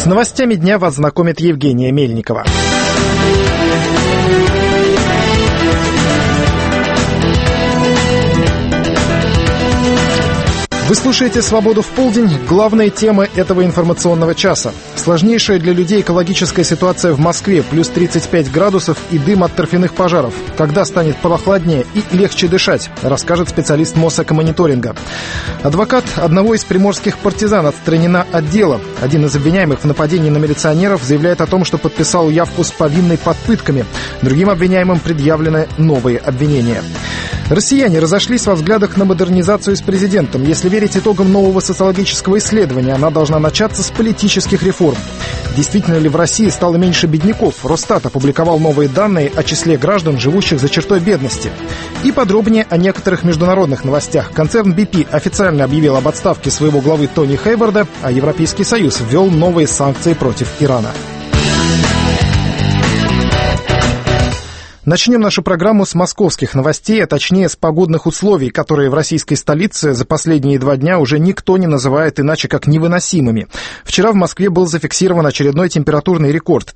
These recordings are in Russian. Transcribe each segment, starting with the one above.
новостями дня вас знакомит Евгения Мельникова. Вы слушаете «Свободу в полдень». Главные темы этого информационного часа. Сложнейшая для людей экологическая ситуация в Москве. Плюс 35 градусов и дым от торфяных пожаров. Когда станет прохладнее и легче дышать, расскажет специалист Мосэкомониторинга. Адвокат одного из приморских партизан отстранена от дела. Один из обвиняемых в нападении на милиционеров заявляет о том, что подписал явку с повинной под пытками. Другим обвиняемым предъявлены новые обвинения. Россияне разошлись во взглядах на модернизацию с президентом. Если верить итогам нового социологического исследования, она должна начаться с политических реформ. Действительно ли в России стало меньше бедняков? Росстат опубликовал новые данные о числе граждан, живущих за чертой бедности. И подробнее о некоторых международных новостях. Концерн BP официально объявил об отставке своего главы Тони Хейварда, а Европейский Союз ввел новые санкции против Ирана. Начнем нашу программу с московских новостей, а точнее с погодных условий, которые в российской столице за последние 2 дня уже никто не называет иначе как невыносимыми. Вчера в Москве был зафиксирован очередной температурный рекорд –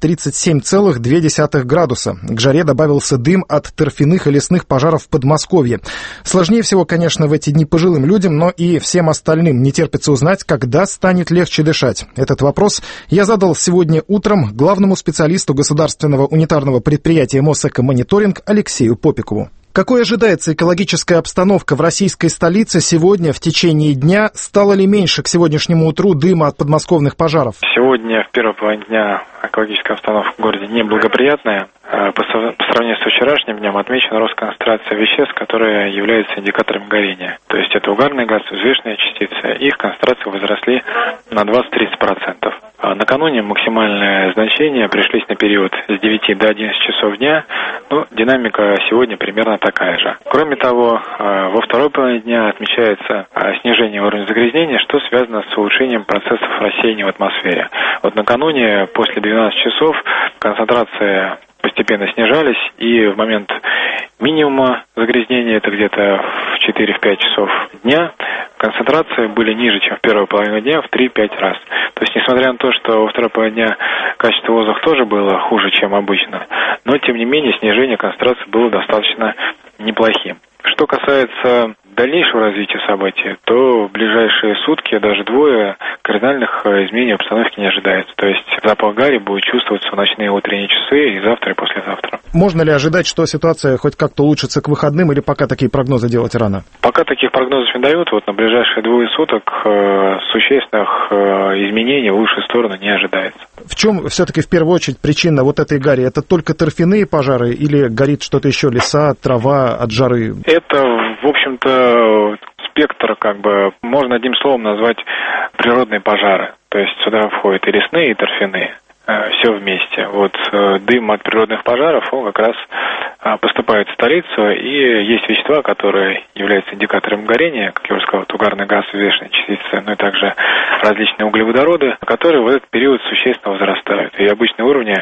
37,2 градуса. К жаре добавился дым от торфяных и лесных пожаров в Подмосковье. Сложнее всего, конечно, в эти дни пожилым людям, но и всем остальным не терпится узнать, когда станет легче дышать. Этот вопрос я задал сегодня утром главному специалисту государственного унитарного предприятия Мосэкомониторинг Алексею Попикову. Какой ожидается экологическая обстановка в российской столице сегодня в течение дня? Стало ли меньше к сегодняшнему утру дыма от подмосковных пожаров? Сегодня в первой половине дня экологическая обстановка в городе неблагоприятная. По сравнению с вчерашним днем отмечен рост концентрации веществ, которые являются индикаторами горения. То есть это угарный газ, взвешенные частицы. Их концентрации возросли на 20-30%. Накануне максимальные значения пришлись на период с 9 до 11 часов дня. Динамика сегодня примерно такая же. Кроме того, во второй половине дня отмечается снижение уровня загрязнения, что связано с улучшением процессов рассеяния в атмосфере. Накануне, после 12 часов, концентрация постепенно снижались, и в момент минимума загрязнения, это где-то в 4-5 часов дня, концентрации были ниже, чем в первой половине дня, в 3-5 раз. То есть, несмотря на то, что во второй половине дня качество воздуха тоже было хуже, чем обычно, но, тем не менее, снижение концентрации было достаточно неплохим. Что касается дальнейшего развития событий, то в ближайшие сутки, даже двое, кардинальных изменений обстановки не ожидается. То есть запах гари будет чувствоваться в ночные и утренние часы и завтра, и послезавтра. Можно ли ожидать, что ситуация хоть как-то улучшится к выходным, или пока такие прогнозы делать рано? Пока таких прогнозов не дают. На ближайшие 2 суток существенных изменений в лучшую сторону не ожидается. В чем все-таки в первую очередь причина этой гари? Это только торфяные пожары или горит что-то еще, леса, трава от жары? Это, в общем-то, спектр, можно одним словом назвать природные пожары. То есть сюда входят и лесные, и торфяные. Все вместе. Дым от природных пожаров, он как раз поступает в столицу, и есть вещества, которые являются индикатором горения, как я уже сказал, угарный газ, взвешенные частицы, и также различные углеводороды, которые в этот период существенно возрастают. И обычные уровни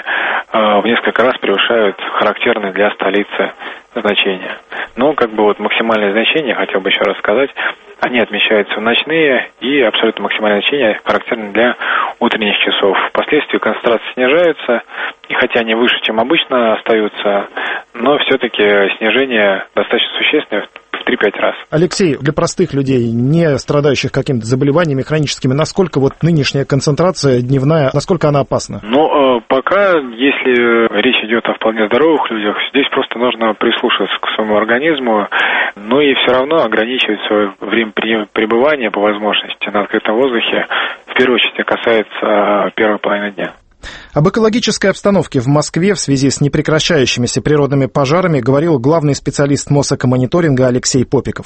в несколько раз превышают характерные для столицы значения. Максимальные значения, хотел бы еще раз сказать, они отмечаются в ночные, и абсолютно максимальные значения характерны для утренних часов. Впоследствии концентрации снижаются, и хотя они выше, чем обычно, остаются, но все-таки снижение достаточно существенное, в 3-5 раз. Алексей, для простых людей, не страдающих какими-то заболеваниями хроническими, насколько нынешняя концентрация дневная, насколько она опасна? Пока, если речь идет о вполне здоровых людях, здесь просто нужно прислушиваться к своему организму, и все равно ограничивать свое время пребывания по возможности на открытом воздухе, в первую очередь касается первой половины дня. Об экологической обстановке в Москве в связи с непрекращающимися природными пожарами говорил главный специалист Мосэкомониторинга Алексей Попиков.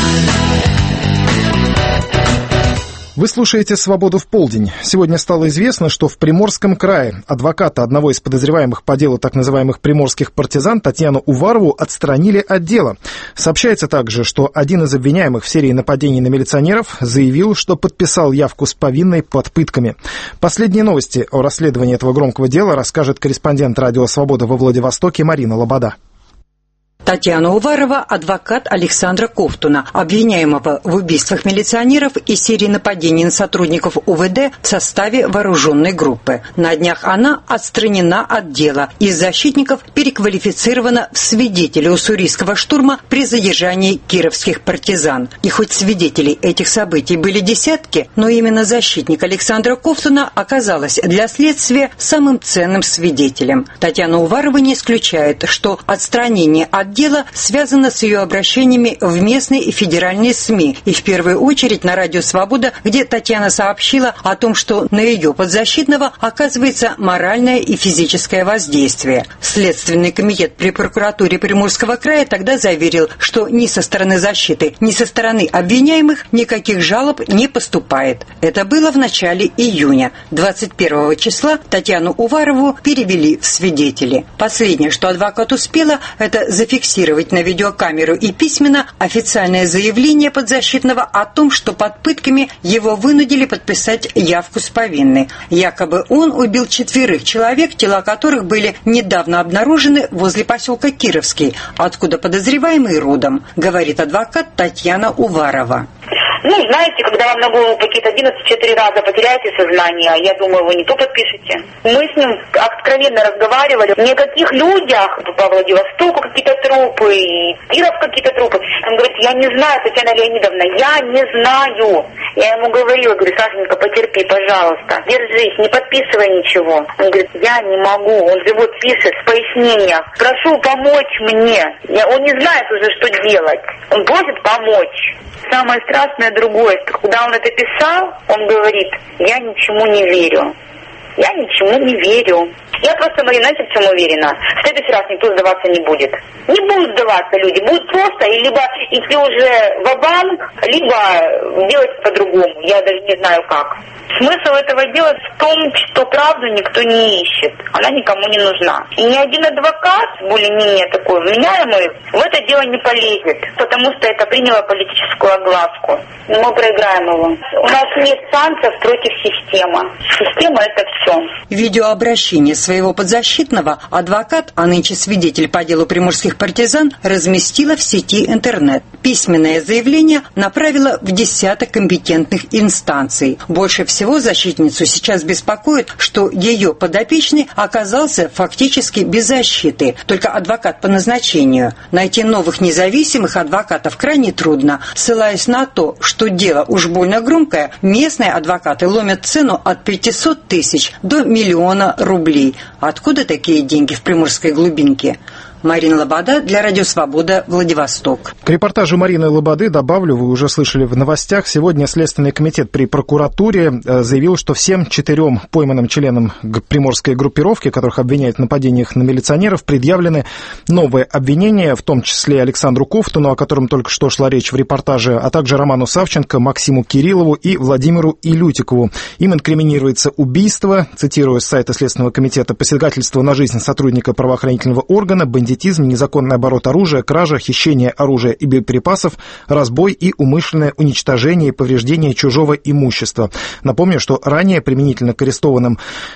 Вы слушаете «Свободу в полдень». Сегодня стало известно, что в Приморском крае адвоката одного из подозреваемых по делу так называемых приморских партизан Татьяну Уварову отстранили от дела. Сообщается также, что один из обвиняемых в серии нападений на милиционеров заявил, что подписал явку с повинной под пытками. Последние новости о расследовании этого громкого дела расскажет корреспондент радио «Свобода» во Владивостоке Марина Лобода. Татьяна Уварова – адвокат Александра Ковтуна, обвиняемого в убийствах милиционеров и серии нападений на сотрудников УВД в составе вооруженной группы. На днях она отстранена от дела. Из защитников переквалифицирована в свидетеля уссурийского штурма при задержании кировских партизан. И хоть свидетелей этих событий были десятки, но именно защитник Александра Ковтуна оказалась для следствия самым ценным свидетелем. Татьяна Уварова не исключает, что отстранение от дела связано с ее обращениями в местные и федеральные СМИ, и в первую очередь на радио «Свобода», где Татьяна сообщила о том, что на ее подзащитного оказывается моральное и физическое воздействие. Следственный комитет при прокуратуре Приморского края тогда заверил, что ни со стороны защиты, ни со стороны обвиняемых никаких жалоб не поступает. Это было в начале июня. 21 числа Татьяну Уварову перевели в свидетели. Последнее, что адвокат успела, это зафиксировать на видеокамеру и письменно официальное заявление подзащитного о том, что под пытками его вынудили подписать явку с повинной. Якобы он убил 4 человек, тела которых были недавно обнаружены возле поселка Кировский, откуда подозреваемый родом, говорит адвокат Татьяна Уварова. Знаете, когда вам на голову пакет 11-4 раза потеряете сознание, я думаю, вы не то подпишете. Мы с ним откровенно разговаривали. Ни о каких людях по Владивостоку какие-то трупы, и Киров какие-то трупы. Он говорит, я не знаю, Татьяна Леонидовна, я не знаю. Я ему говорила, говорю, Сашенька, потерпи, пожалуйста, держись, не подписывай ничего. Он говорит, я не могу. Он же вот пишет в пояснениях, прошу помочь мне. Он не знает уже, что делать. Он просит помочь. Самое страшное другое, что когда он это писал, он говорит, я ничему не верю. Я ничему не верю. Я просто, знаете, в чем уверена? В следующий раз никто сдаваться не будет. Не будут сдаваться люди. Будут просто либо идти уже ва-банк, либо делать по-другому. Я даже не знаю как. Смысл этого дела в том, что правду никто не ищет. Она никому не нужна. И ни один адвокат, более-менее такой вменяемый, в это дело не полезет. Потому что это приняло политическую огласку. Мы проиграем его. У нас нет шансов против системы. Система – это все. Видеообращение своего подзащитного адвокат, а нынче свидетель по делу приморских партизан, разместила в сети интернет. Письменное заявление направила в десяток компетентных инстанций. Больше всего защитницу сейчас беспокоит, что ее подопечный оказался фактически без защиты, только адвокат по назначению. Найти новых независимых адвокатов крайне трудно. Ссылаясь на то, что дело уж больно громкое, местные адвокаты ломят цену от 500 тысяч до 1 миллиона рублей. Откуда такие деньги в приморской глубинке? Марина Лобода для Радио Свобода, Владивосток. К репортажу Марины Лободы добавлю, вы уже слышали в новостях, сегодня Следственный комитет при прокуратуре заявил, что всем 4 пойманным членам приморской группировки, которых обвиняют в нападениях на милиционеров, предъявлены новые обвинения, в том числе Александру Ковтуну, о котором только что шла речь в репортаже, а также Роману Савченко, Максиму Кириллову и Владимиру Илютикову. Им инкриминируется убийство, цитирую с сайта Следственного комитета, посягательство на жизнь сотрудника правоохранительного органа, бандитизм, незаконный оборот оружия, кража, хищение оружия и боеприпасов, разбой и умышленное уничтожение и повреждение чужого имущества. Напомню, что ранее применительно к арестованным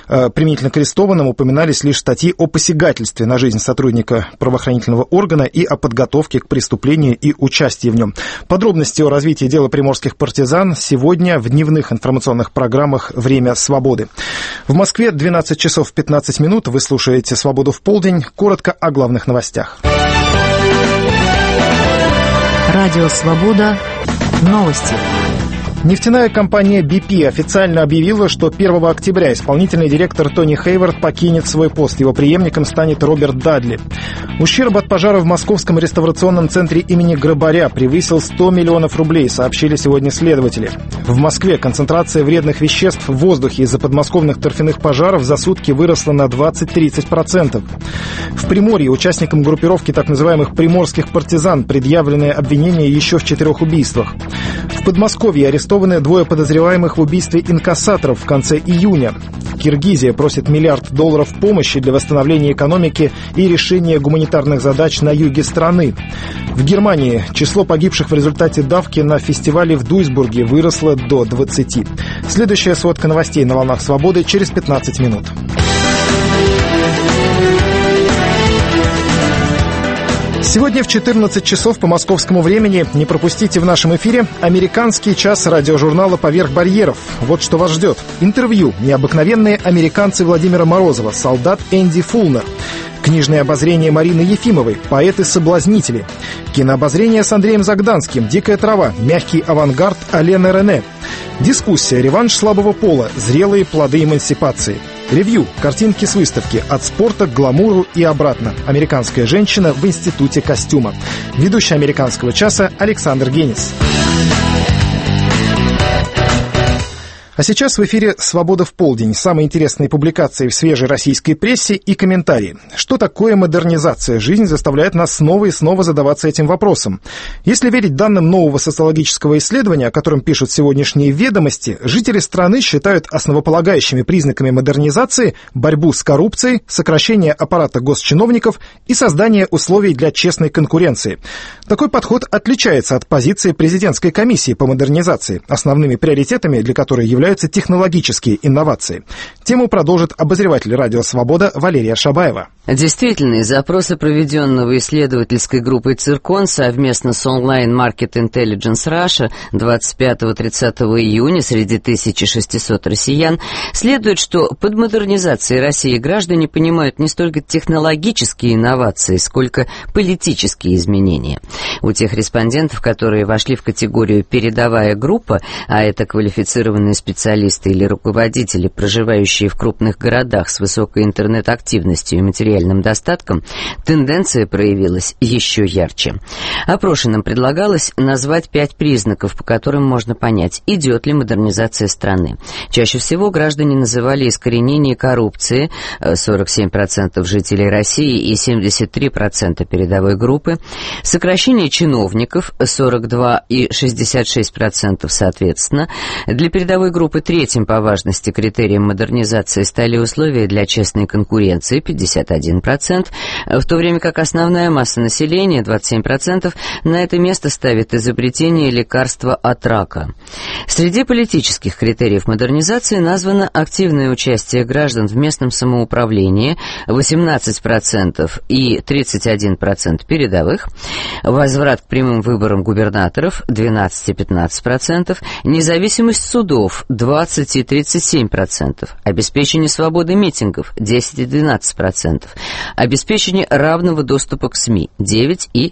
упоминались лишь статьи о посягательстве на жизнь сотрудника правоохранительного органа и о подготовке к преступлению и участии в нем. Подробности о развитии дела приморских партизан сегодня в дневных информационных программах «Время свободы». В Москве 12 часов 15 минут. Вы слушаете «Свободу в полдень». Коротко о главных новостях. Радио «Свобода». Новости. Нефтяная компания BP официально объявила, что 1 октября исполнительный директор Тони Хейвард покинет свой пост. Его преемником станет Роберт Дадли. Ущерб от пожара в Московском реставрационном центре имени Грабаря превысил 100 миллионов рублей, сообщили сегодня следователи. В Москве концентрация вредных веществ в воздухе из-за подмосковных торфяных пожаров за сутки выросла на 20-30%. В Приморье участникам группировки так называемых приморских партизан предъявлены обвинения еще в 4 убийствах. В Подмосковье арестованы 2 подозреваемых в убийстве инкассаторов в конце июня. Киргизия просит $1 миллиард помощи для восстановления экономики и решения гуманитарных задач на юге страны. В Германии число погибших в результате давки на фестивале в Дуйсбурге выросло до 20. Следующая сводка новостей на волнах свободы через 15 минут. Сегодня в 14 часов по московскому времени не пропустите в нашем эфире «Американский час» радиожурнала «Поверх барьеров». Вот что вас ждет. Интервью «Необыкновенные американцы» Владимира Морозова, солдат Энди Фулнер. Книжное обозрение Марины Ефимовой, «Поэты-соблазнители». Кинообозрение с Андреем Загданским, «Дикая трава», «Мягкий авангард» Алены Рене. Дискуссия «Реванш слабого пола. Зрелые плоды эмансипации». Ревью, картинки с выставки «От спорта к гламуру и обратно». Американская женщина в институте костюма. Ведущий «Американского часа» Александр Генис. А сейчас в эфире «Свобода в полдень». Самые интересные публикации в свежей российской прессе и комментарии. Что такое модернизация? Жизнь заставляет нас снова и снова задаваться этим вопросом. Если верить данным нового социологического исследования, о котором пишут сегодняшние «Ведомости», жители страны считают основополагающими признаками модернизации борьбу с коррупцией, сокращение аппарата госчиновников и создание условий для честной конкуренции. Такой подход отличается от позиции президентской комиссии по модернизации, основными приоритетами для которой являются технологические инновации. Тему продолжит обозреватель «Радио Свобода» Валерия Шабаева. Действительно, из опроса, проведенного исследовательской группой «Циркон» совместно с Online Market Intelligence Russia 25-30 июня среди 1600 россиян, следует, что под модернизацией России граждане понимают не столько технологические инновации, сколько политические изменения. У тех респондентов, которые вошли в категорию «передовая группа», а это квалифицированные специалисты или руководители, проживающие в крупных городах с высокой интернет-активностью и материальным достатком, тенденция проявилась еще ярче. Опрошенным предлагалось назвать 5 признаков, по которым можно понять, идет ли модернизация страны. Чаще всего граждане называли искоренение коррупции, 47% жителей России и 73% передовой группы, сокращение чиновников, 42% и 66% соответственно. Для передовой группы третьим по важности критерием модернизации стали условия для честной конкуренции, 51%, в то время как основная масса населения, 27%, на это место ставит изобретение лекарства от рака. Среди политических критериев модернизации названо активное участие граждан в местном самоуправлении, 18% и 31% передовых, возврат к прямым выборам губернаторов, 12 и 15%, независимость судов, 20 и 37%, обеспечение свободы митингов, 10 и 12%, обеспечение равного доступа к СМИ, 9 и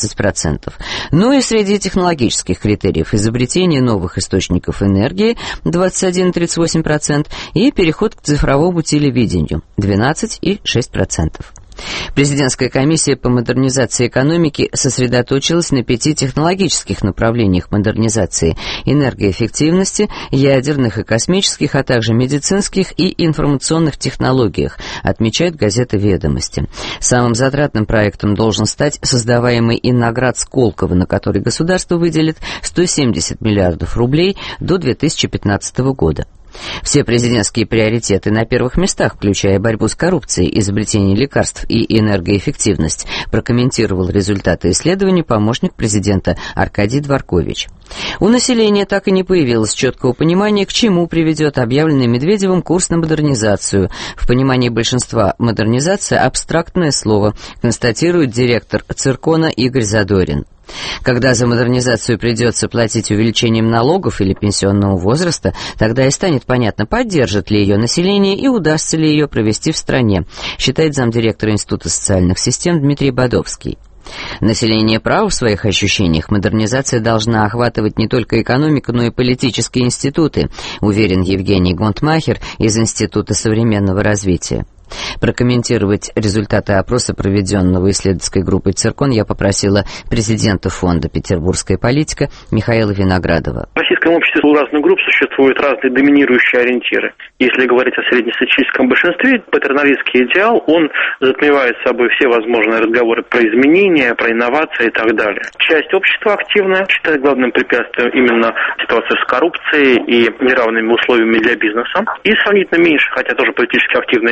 15%. Ну и среди технологических критериев изобретение новых источников энергии, 21 и 38%, и переход к цифровому телевидению, 12 и 6%. Президентская комиссия по модернизации экономики сосредоточилась на 5 технологических направлениях модернизации: энергоэффективности, ядерных и космических, а также медицинских и информационных технологиях, отмечает газета «Ведомости». Самым затратным проектом должен стать создаваемый Инноград Сколково, на который государство выделит 170 миллиардов рублей до 2015 года. Все президентские приоритеты на первых местах, включая борьбу с коррупцией, изобретение лекарств и энергоэффективность, прокомментировал результаты исследования помощник президента Аркадий Дворкович. У населения так и не появилось четкого понимания, к чему приведет объявленный Медведевым курс на модернизацию. В понимании большинства модернизация – абстрактное слово, констатирует директор Циркона Игорь Задорин. Когда за модернизацию придется платить увеличением налогов или пенсионного возраста, тогда и станет понятно, поддержит ли ее население и удастся ли ее провести в стране, считает замдиректора Института социальных систем Дмитрий Бодовский. Население право в своих ощущениях модернизация должна охватывать не только экономику, но и политические институты, уверен Евгений Гонтмахер из Института современного развития. Прокомментировать результаты опроса, проведенного исследовательской группой «Циркон», я попросила президента фонда «Петербургская политика» Михаила Виноградова. В российском обществе у разных групп существуют разные доминирующие ориентиры. Если говорить о среднестатистическом большинстве, патерналистский идеал, он затмевает собой все возможные разговоры про изменения, про инновации и так далее. Часть общества активная считает главным препятствием именно ситуацию с коррупцией и неравными условиями для бизнеса. И сравнительно меньше, хотя тоже политически активная часть, ставит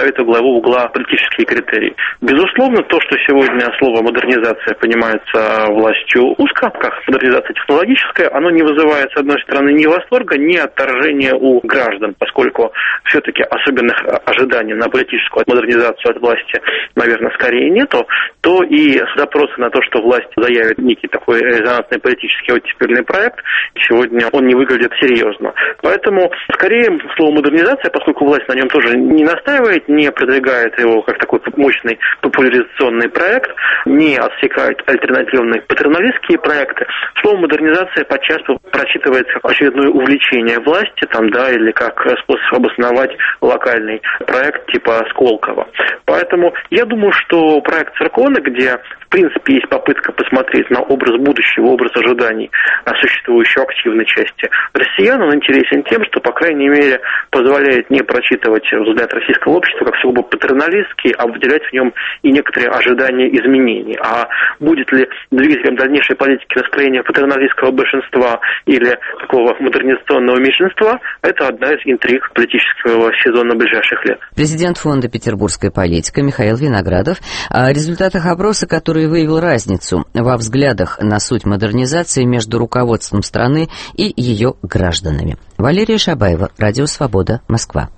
ставит во главу угла политические критерии. Безусловно, то, что сегодня слово «модернизация» понимается властью узко, как модернизация технологическая, оно не вызывает, с одной стороны, ни восторга, ни отторжения у граждан, поскольку все-таки особенных ожиданий на политическую модернизацию от власти, наверное, скорее нету, то и запросы на то, что власть заявит некий такой резонансный политический оттепельный проект, сегодня он не выглядит серьезно. Поэтому, скорее, слово «модернизация», поскольку власть на нем тоже не настаивает, не продвигает его как такой мощный популяризационный проект, не отсекает альтернативные патерналистские проекты, слово «модернизация» подчас прочитывается как очередное увлечение власти, или как способ обосновать локальный проект типа Сколково. Поэтому я думаю, что проект Циркона, где в принципе есть попытка посмотреть на образ будущего, образ ожиданий существующей активной части россиян, он интересен тем, что, по крайней мере, позволяет не прочитывать взгляд российского общества как сугубо патерналистский, а выделять в нем и некоторые ожидания изменений. А будет ли двигателем дальнейшей политики настроения патерналистского большинства или такого модернизационного меньшинства, это одна из интриг политического сезона ближайших лет. Президент фонда «Петербургская политика» Михаил Виноградов о результатах опроса, который выявил разницу во взглядах на суть модернизации между руководством страны и ее гражданами. Валерия Шабаева, Радио Свобода, Москва.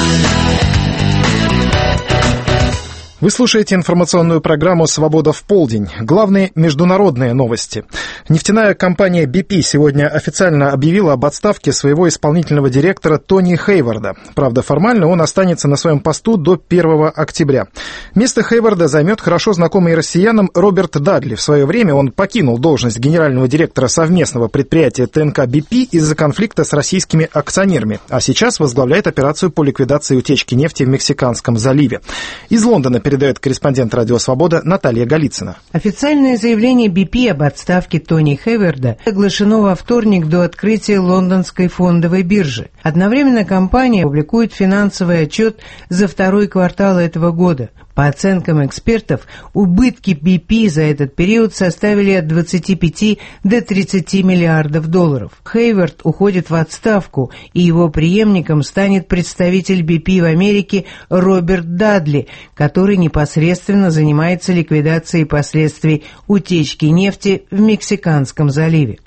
Вы слушаете информационную программу «Свобода в полдень». Главные международные новости. Нефтяная компания BP сегодня официально объявила об отставке своего исполнительного директора Тони Хейварда. Правда, формально он останется на своем посту до 1 октября. Место Хейварда займет хорошо знакомый россиянам Роберт Дадли. В свое время он покинул должность генерального директора совместного предприятия ТНК BP из-за конфликта с российскими акционерами, а сейчас возглавляет операцию по ликвидации утечки нефти в Мексиканском заливе. Из Лондона передает корреспондент «Радио Свобода» Наталья Голицына. Официальное заявление BP об отставке Тони Хейварда оглашено во вторник до открытия лондонской фондовой биржи. Одновременно компания публикует финансовый отчет за второй квартал этого года. По оценкам экспертов, убытки BP за этот период составили от 25 до 30 миллиардов долларов. Хейвард уходит в отставку, и его преемником станет представитель BP в Америке Роберт Дадли, который непосредственно занимается ликвидацией последствий утечки нефти в Мексиканском заливе.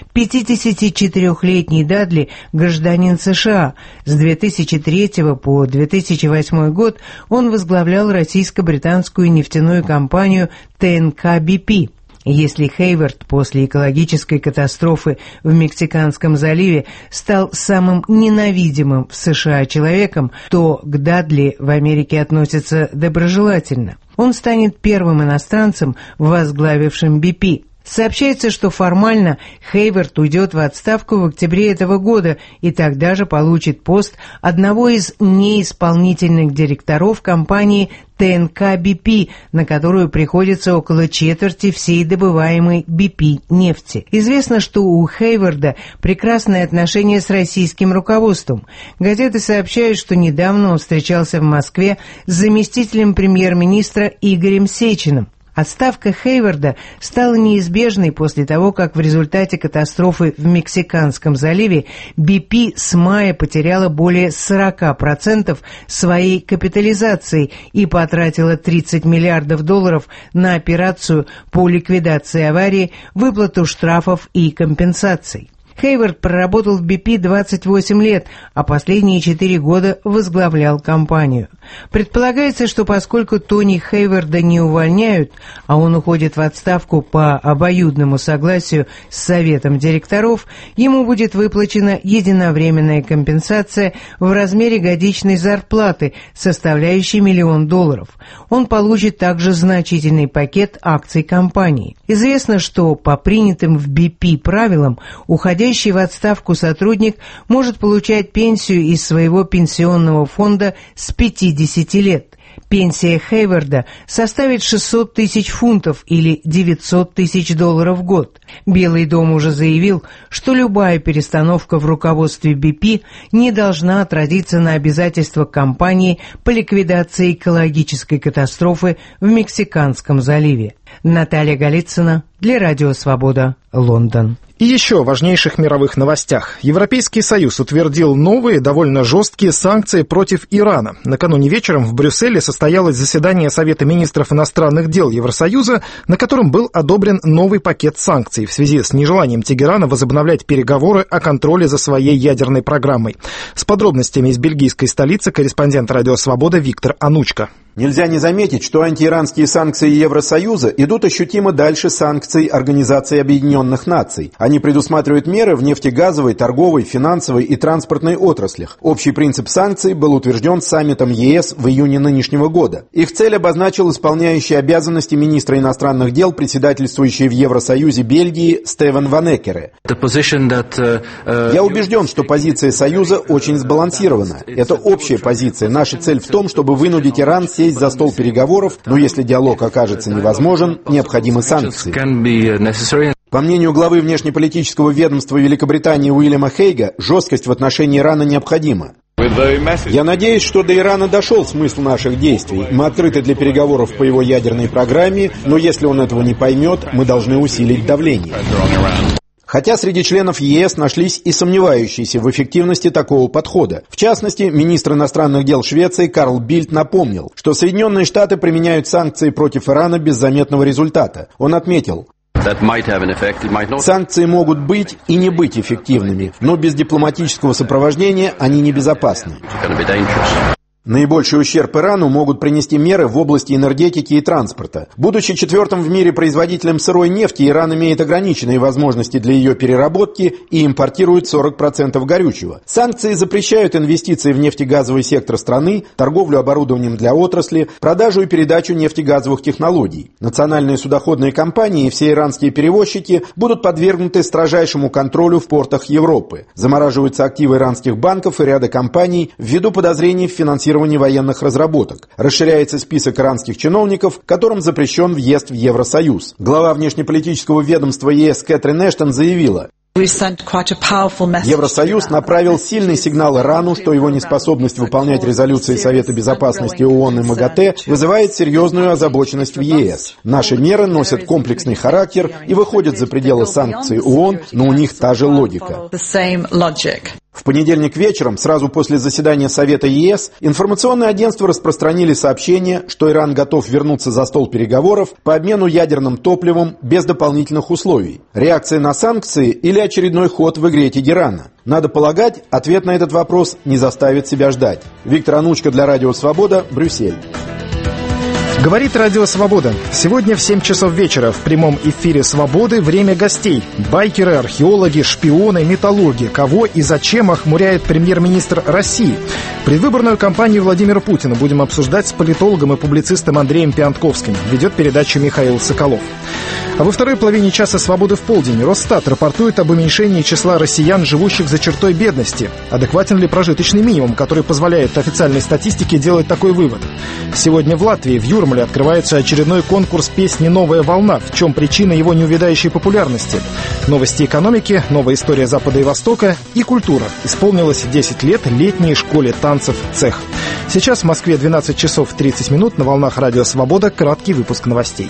54-летний Дадли – гражданин США. С 2003 по 2008 год он возглавлял российско-британскую нефтяную компанию ТНК BP. Если Хейвард после экологической катастрофы в Мексиканском заливе стал самым ненавидимым в США человеком, то к Дадли в Америке относятся доброжелательно. Он станет первым иностранцем, возглавившим BP. Сообщается, что формально Хейвард уйдет в отставку в октябре этого года и тогда же получит пост одного из неисполнительных директоров компании ТНК BP, на которую приходится около четверти всей добываемой BP нефти. Известно, что у Хейварда прекрасные отношения с российским руководством. Газеты сообщают, что недавно он встречался в Москве с заместителем премьер-министра Игорем Сечиным. Отставка Хейварда стала неизбежной после того, как в результате катастрофы в Мексиканском заливе BP с мая потеряла более 40% своей капитализации и потратила 30 миллиардов долларов на операцию по ликвидации аварии, выплату штрафов и компенсаций. Хейвард проработал в BP 28 лет, а последние 4 года возглавлял компанию. Предполагается, что поскольку Тони Хейварда не увольняют, а он уходит в отставку по обоюдному согласию с советом директоров, ему будет выплачена единовременная компенсация в размере годичной зарплаты, составляющей $1 миллион. Он получит также значительный пакет акций компании. Известно, что по принятым в BP правилам уходящий в отставку сотрудник может получать пенсию из своего пенсионного фонда с 50 лет. Пенсия Хейварда составит 600 тысяч фунтов или 900 тысяч долларов в год. Белый дом уже заявил, что любая перестановка в руководстве BP не должна отразиться на обязательствах компании по ликвидации экологической катастрофы в Мексиканском заливе. Наталья Голицына для Радио Свобода, Лондон. И еще о важнейших мировых новостях. Европейский Союз утвердил новые, довольно жесткие санкции против Ирана. Накануне вечером в Брюсселе состоялось заседание Совета министров иностранных дел Евросоюза, на котором был одобрен новый пакет санкций в связи с нежеланием Тегерана возобновлять переговоры о контроле за своей ядерной программой. С подробностями из бельгийской столицы корреспондент Радио Свобода Виктор Анучка. Нельзя не заметить, что антииранские санкции Евросоюза идут ощутимо дальше санкций Организации Объединенных Наций. Они предусматривают меры в нефтегазовой, торговой, финансовой и транспортной отраслях. Общий принцип санкций был утвержден саммитом ЕС в июне нынешнего года. Их цель обозначил исполняющий обязанности министра иностранных дел, председательствующий в Евросоюзе Бельгии Стефан Ван Эккере. Я убежден, что позиция Союза очень сбалансирована. Это общая позиция. Наша цель в том, чтобы вынудить Иран сесть за стол переговоров, но если диалог окажется невозможен, необходимы санкции. По мнению главы внешнеполитического ведомства Великобритании Уильяма Хейга, жесткость в отношении Ирана необходима. Я надеюсь, что до Ирана дошел смысл наших действий. Мы открыты для переговоров по его ядерной программе, но если он этого не поймет, мы должны усилить давление. Хотя среди членов ЕС нашлись и сомневающиеся в эффективности такого подхода. В частности, министр иностранных дел Швеции Карл Бильд напомнил, что Соединенные Штаты применяют санкции против Ирана без заметного результата. Он отметил: санкции могут быть и не быть эффективными, но без дипломатического сопровождения они небезопасны. Наибольший ущерб Ирану могут принести меры в области энергетики и транспорта. Будучи четвертым в мире производителем сырой нефти, Иран имеет ограниченные возможности для ее переработки и импортирует 40% горючего. Санкции запрещают инвестиции в нефтегазовый сектор страны, торговлю оборудованием для отрасли, продажу и передачу нефтегазовых технологий. Национальные судоходные компании и все иранские перевозчики будут подвергнуты строжайшему контролю в портах Европы. Замораживаются активы иранских банков и ряда компаний ввиду подозрений в финансировании военных разработок. Расширяется список иранских чиновников, которым запрещен въезд в Евросоюз. Глава внешнеполитического ведомства ЕС Кэтрин Эштон заявила: Евросоюз направил сильный сигнал Ирану, что его неспособность выполнять резолюции Совета Безопасности ООН и МАГАТЭ вызывает серьезную озабоченность в ЕС. Наши меры носят комплексный характер и выходят за пределы санкций ООН, но у них та же логика. В понедельник вечером, сразу после заседания Совета ЕС, информационные агентства распространили сообщение, что Иран готов вернуться за стол переговоров по обмену ядерным топливом без дополнительных условий. Реакция на санкции или очередной ход в игре Тегерана? Надо полагать, ответ на этот вопрос не заставит себя ждать. Виктор Анучка для Радио Свобода, Брюссель. Говорит Радио Свобода. Сегодня в 7 часов вечера в прямом эфире «Свободы» время гостей. Байкеры, археологи, шпионы, металлурги. Кого и зачем охмуряет премьер-министр России? Предвыборную кампанию Владимира Путина будем обсуждать с политологом и публицистом Андреем Пиантковским. Ведет передачу Михаил Соколов. А во второй половине часа «Свободы в полдень» Росстат рапортует об уменьшении числа россиян, живущих за чертой бедности. Адекватен ли прожиточный минимум, который позволяет официальной статистике делать такой вывод? Сегодня в Латвии, в Юрмале, открывается очередной конкурс песни «Новая волна». В чем причина его неувядающей популярности? Новости экономики, новая история Запада и Востока и культура. Исполнилось 10 лет летней школе танцев «Цех». Сейчас в Москве 12 часов 30 минут. На волнах Радио Свобода краткий выпуск новостей.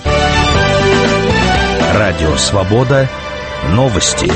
Радио Свобода. Новости.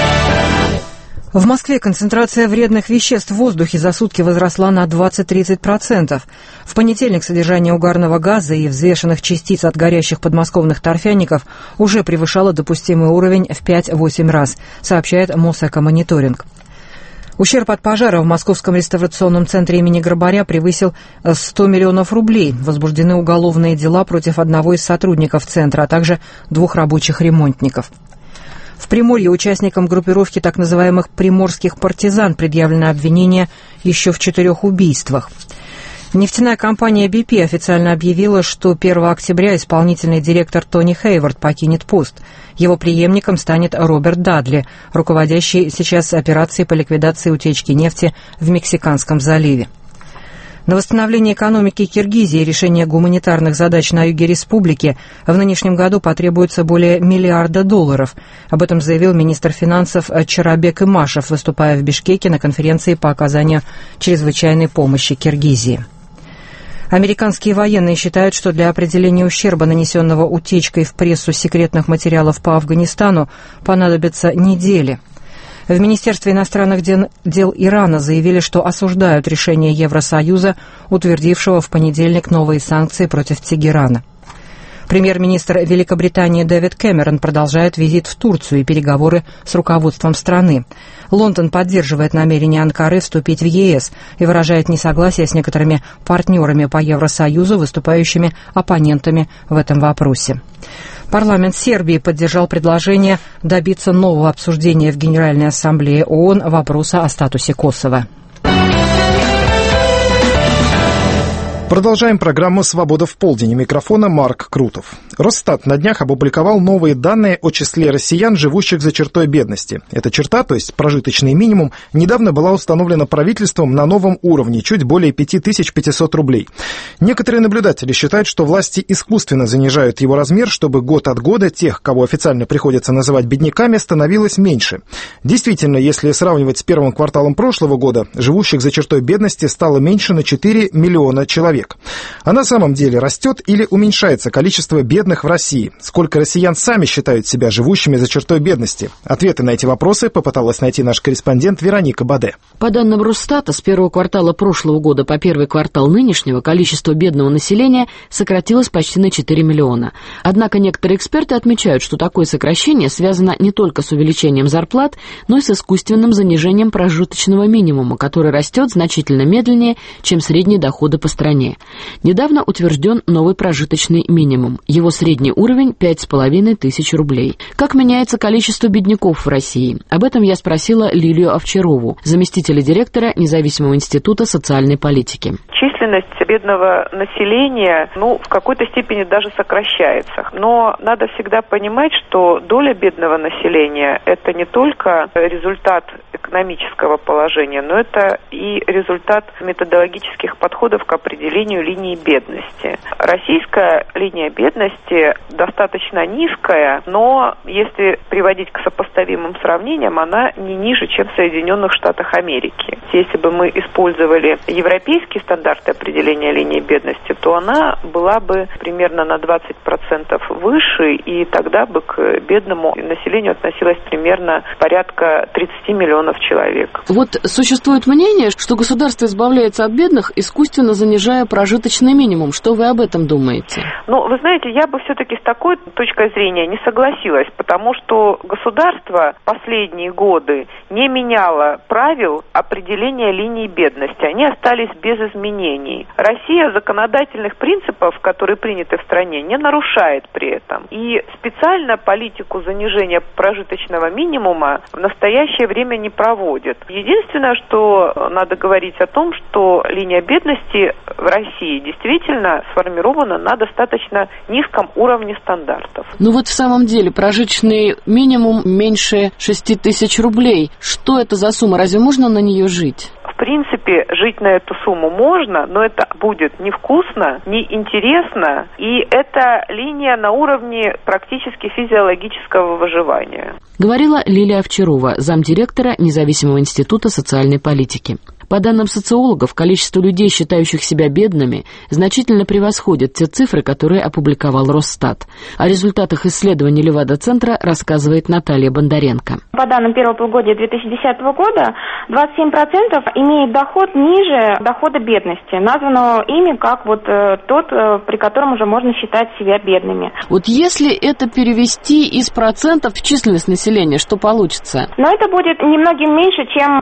В Москве концентрация вредных веществ в воздухе за сутки возросла на 20-30%. В понедельник содержание угарного газа и взвешенных частиц от горящих подмосковных торфяников уже превышало допустимый уровень в 5-8 раз, сообщает Мосэкомониторинг. Ущерб от пожара в Московском реставрационном центре имени Грабаря превысил 100 миллионов рублей. Возбуждены уголовные дела против одного из сотрудников центра, а также 2 рабочих ремонтников. В Приморье участникам группировки так называемых «приморских партизан» предъявлено обвинение еще в 4 убийствах. Нефтяная компания BP официально объявила, что 1 октября исполнительный директор Тони Хейвард покинет пост. Его преемником станет Роберт Дадли, руководящий сейчас операцией по ликвидации утечки нефти в Мексиканском заливе. На восстановление экономики Киргизии и решение гуманитарных задач на юге республики в нынешнем году потребуется более $1 миллиарда. Об этом заявил министр финансов Чарабек Имашев, выступая в Бишкеке на конференции по оказанию чрезвычайной помощи Киргизии. Американские военные считают, что для определения ущерба, нанесенного утечкой в прессу секретных материалов по Афганистану, понадобятся недели. В Министерстве иностранных дел Ирана заявили, что осуждают решение Евросоюза, утвердившего в понедельник новые санкции против Тегерана. Премьер-министр Великобритании Дэвид Кэмерон продолжает визит в Турцию и переговоры с руководством страны. Лондон поддерживает намерение Анкары вступить в ЕС и выражает несогласие с некоторыми партнерами по Евросоюзу, выступающими оппонентами в этом вопросе. Парламент Сербии поддержал предложение добиться нового обсуждения в Генеральной Ассамблее ООН вопроса о статусе Косово. Продолжаем программу «Свобода в полдень». У микрофона Марк Крутов. Росстат на днях опубликовал новые данные о числе россиян, живущих за чертой бедности. Эта черта, то есть прожиточный минимум, недавно была установлена правительством на новом уровне, чуть более 5500 рублей. Некоторые наблюдатели считают, что власти искусственно занижают его размер, чтобы год от года тех, кого официально приходится называть бедняками, становилось меньше. Действительно, если сравнивать с первым кварталом прошлого года, живущих за чертой бедности стало меньше на 4 миллиона человек. А на самом деле растет или уменьшается количество бедных в России? Сколько россиян сами считают себя живущими за чертой бедности? Ответы на эти вопросы попыталась найти наш корреспондент Вероника Баде. По данным Росстата, с первого квартала прошлого года по первый квартал нынешнего количество бедного населения сократилось почти на 4 миллиона. Однако некоторые эксперты отмечают, что такое сокращение связано не только с увеличением зарплат, но и с искусственным занижением прожиточного минимума, который растет значительно медленнее, чем средние доходы по стране. Недавно утвержден новый прожиточный минимум. Его средний уровень – 5500 рублей. Как меняется количество бедняков в России? Об этом я спросила Лилию Овчарову, заместителя директора Независимого института социальной политики. Численность бедного населения, в какой-то степени даже сокращается. Но надо всегда понимать, что доля бедного населения – это не только результат экономического положения, но это и результат методологических подходов к определению линии бедности. Российская линия бедности достаточно низкая, но если приводить к сопоставимым сравнениям, она не ниже, чем в Соединенных Штатах Америки. Если бы мы использовали европейские стандарты определения линии бедности, то она была бы примерно на 20% выше, и тогда бы к бедному населению относилось примерно порядка 30 миллионов человек. Вот существует мнение, что государство избавляется от бедных, искусственно занижая прожиточный минимум. Что вы об этом думаете? Вы знаете, я бы все-таки с такой точкой зрения не согласилась, потому что государство последние годы не меняло правил определения линии бедности. Они остались без изменений. Россия законодательных принципов, которые приняты в стране, не нарушает при этом. И специально политику занижения прожиточного минимума в настоящее время не проводит. Единственное, что надо говорить о том, что линия бедности в России действительно сформирована на достаточно низком уровне стандартов. В самом деле прожиточный минимум меньше 6000 рублей. Что это за сумма? Разве можно на нее жить? В принципе, жить на эту сумму можно, но это будет невкусно, неинтересно, и это линия на уровне практически физиологического выживания. Говорила Лилия Овчарова, замдиректора Независимого института социальной политики. По данным социологов, количество людей, считающих себя бедными, значительно превосходит те цифры, которые опубликовал Росстат. О результатах исследования Левада-центра рассказывает Наталья Бондаренко. По данным первого полугодия 2010 года, 27% имеет доход ниже дохода бедности, названного ими как тот, при котором уже можно считать себя бедными. Если это перевести из процентов в численность населения, что получится? Но это будет немногим меньше, чем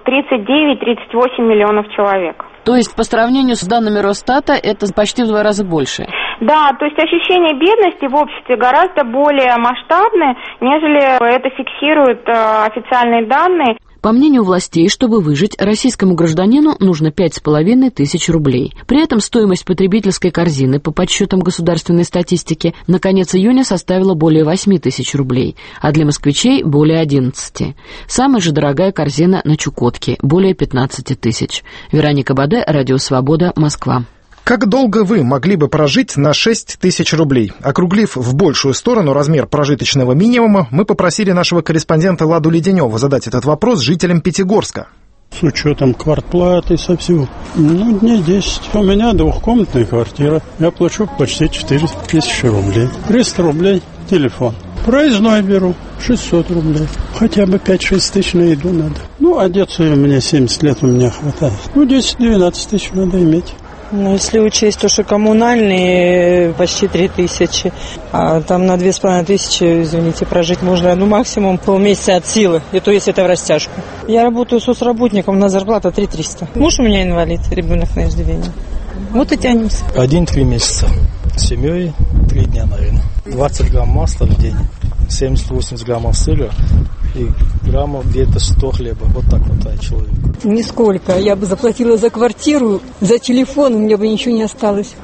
39-38 миллионов человек. То есть по сравнению с данными Росстата это почти в 2 раза больше? Да, то есть ощущение бедности в обществе гораздо более масштабное, нежели это фиксируют официальные данные. По мнению властей, чтобы выжить, российскому гражданину нужно 5500 рублей. При этом стоимость потребительской корзины, по подсчетам государственной статистики, на конец июня составила более 8000 рублей, а для москвичей более 11. Самая же дорогая корзина на Чукотке – более 15 тысяч. Вероника Баде, Радио Свобода, Москва. Как долго вы могли бы прожить на 6000 рублей? Округлив в большую сторону размер прожиточного минимума, мы попросили нашего корреспондента Ладу Леденева задать этот вопрос жителям Пятигорска. С учетом квартплаты, со всего. Дней 10. У меня двухкомнатная квартира. Я плачу почти 4000 рублей. 300 рублей телефон. Проездной беру 600 рублей. Хотя бы 5-6 тысяч на еду надо. Одеться у меня 70 лет, у меня хватает. 10-12 тысяч надо иметь. Если учесть то, что коммунальные почти 3000, а там на 2500, извините, прожить можно, максимум полмесяца от силы, и то, если это в растяжку. Я работаю соцработником, на зарплата 3300. Муж у меня инвалид, ребенок на иждивении. Вот и тянемся. 1-3 месяца. С семьей 3 дня, наверное. 20 грамм масла в день, 70-80 граммов сыра и граммов где-то 100 хлеба. Вот так хватает человеку. Нисколько. Я бы заплатила за квартиру, за телефон, у меня бы ничего не осталось.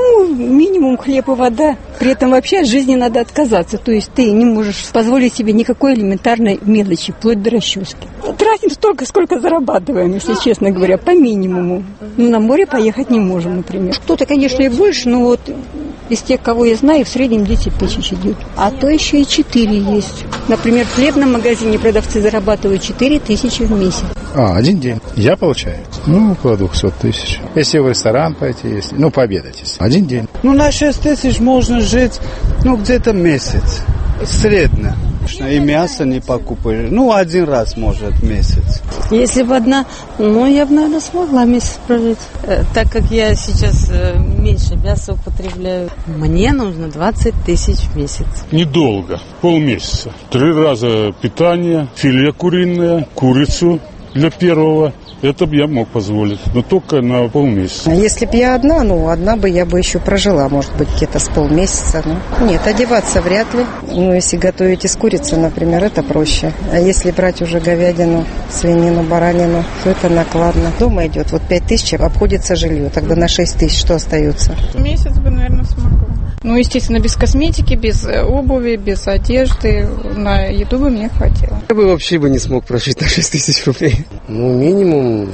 Минимум хлеб и вода. При этом вообще от жизни надо отказаться. То есть ты не можешь позволить себе никакой элементарной мелочи, вплоть до расчески. Тратим столько, сколько зарабатываем, если честно говоря, по минимуму. На море поехать не можем, например. Кто-то, конечно, и больше, но вот из тех, кого я знаю, в среднем 10 тысяч идет. А то еще и 4 есть. Например, в хлебном магазине продавцы зарабатывают 4 тысячи в месяц. Один день. Я получаю? Около 200 тысяч. Если в ресторан пойти, пообедать. Один день. На 6 тысяч можно жить, где-то месяц. Средне. И мясо не покупаешь. Один раз, может, в месяц. Если бы одна, я бы, наверное, смогла месяц прожить. Так как я сейчас меньше мяса употребляю, мне нужно 20 тысяч в месяц. Недолго, полмесяца. 3 раза питание, филе куриное, курицу для первого. Это бы я мог позволить, но только на полмесяца. Если бы я одна, я бы еще прожила, может быть, где-то с полмесяца. Нет, одеваться вряд ли. Если готовить из курицы, например, это проще. А если брать уже говядину, свинину, баранину, то это накладно. Дома идет 5 тысяч, обходится жилье, тогда на 6 тысяч что остается? Месяц бы, наверное, смогла. Естественно, без косметики, без обуви, без одежды. На еду бы мне хватило. Я бы вообще не смог прожить на 6 тысяч рублей. Минимум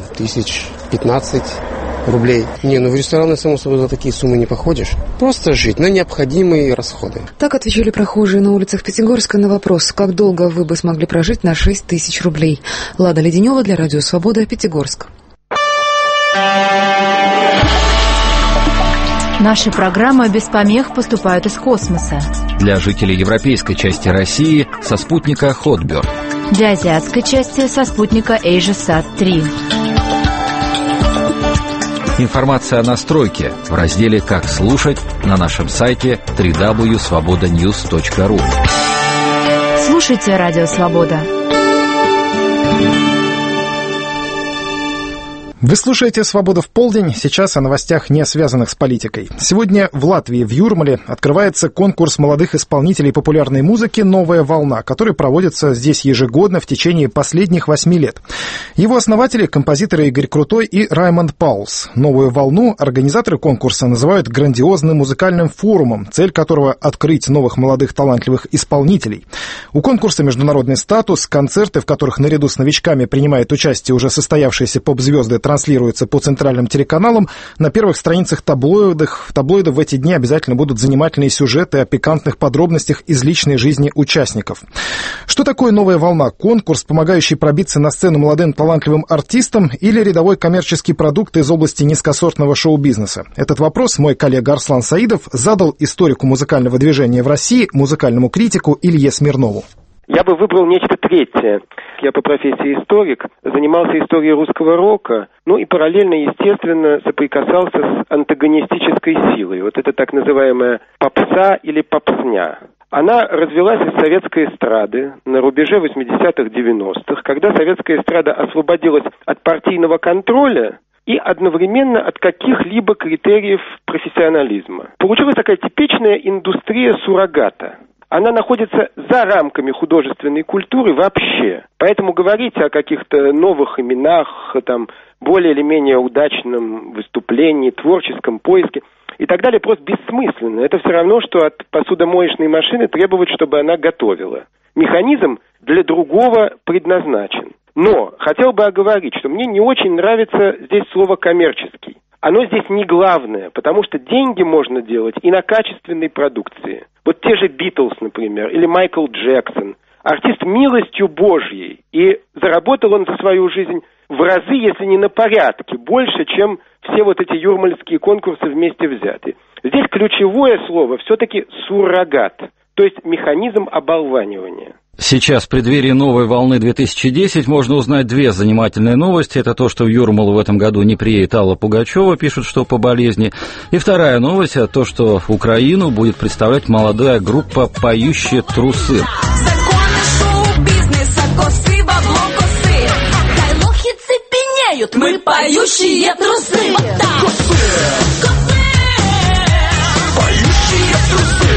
1015 рублей. В рестораны, само собой, за такие суммы не походишь. Просто жить на необходимые расходы. Так отвечали прохожие на улицах Пятигорска на вопрос, как долго вы бы смогли прожить на 6 тысяч рублей. Лада Леденева для Радио Свобода, Пятигорск. Наши программы без помех поступают из космоса. Для жителей европейской части России со спутника Hotbird. Для азиатской части со спутника AsiaSat-3. Информация о настройке в разделе «Как слушать» на нашем сайте www.svobodanews.ru. Слушайте Радио Свобода. Вы слушаете «Свобода в полдень». Сейчас о новостях, не связанных с политикой. Сегодня в Латвии, в Юрмале, открывается конкурс молодых исполнителей популярной музыки «Новая волна», который проводится здесь ежегодно в течение последних 8 лет. Его основатели — композиторы Игорь Крутой и Раймонд Паулс. «Новую волну» организаторы конкурса называют грандиозным музыкальным форумом, цель которого — открыть новых молодых талантливых исполнителей. У конкурса международный статус, концерты, в которых наряду с новичками принимает участие уже состоявшиеся поп-звезды, транслируется по центральным телеканалам. На первых страницах таблоидов в эти дни обязательно будут занимательные сюжеты о пикантных подробностях из личной жизни участников. Что такое «Новая волна»? Конкурс, помогающий пробиться на сцену молодым талантливым артистам, или рядовой коммерческий продукт из области низкосортного шоу-бизнеса? Этот вопрос мой коллега Арслан Саидов задал историку музыкального движения в России, музыкальному критику Илье Смирнову. Я бы выбрал нечто третье. Я по профессии историк, занимался историей русского рока, и параллельно, естественно, соприкасался с антагонистической силой. Вот это так называемая попса или попсня. Она развилась из советской эстрады на рубеже 80-х, 90-х, когда советская эстрада освободилась от партийного контроля и одновременно от каких-либо критериев профессионализма. Получилась такая типичная индустрия суррогата. Она находится за рамками художественной культуры вообще. Поэтому говорить о каких-то новых именах, более или менее удачном выступлении, творческом поиске и так далее просто бессмысленно. Это все равно, что от посудомоечной машины требовать, чтобы она готовила. Механизм для другого предназначен. Но хотел бы оговорить, что мне не очень нравится здесь слово «коммерческий». Оно здесь не главное, потому что деньги можно делать и на качественной продукции. Вот те же Битлз, например, или Майкл Джексон. Артист милостью Божьей. И заработал он за свою жизнь в разы, если не на порядке, больше, чем все вот эти юрмальские конкурсы вместе взятые. Здесь ключевое слово все-таки суррогат, то есть механизм оболванивания. Сейчас, в преддверии новой волны 2010, можно узнать две занимательные новости. Это то, что в Юрмалу в этом году не приедет Алла Пугачева, пишут, что по болезни. И вторая новость, это то, что Украину будет представлять молодая группа «Поющие трусы». Мы поющие трусы. Вот так. Поющие трусы.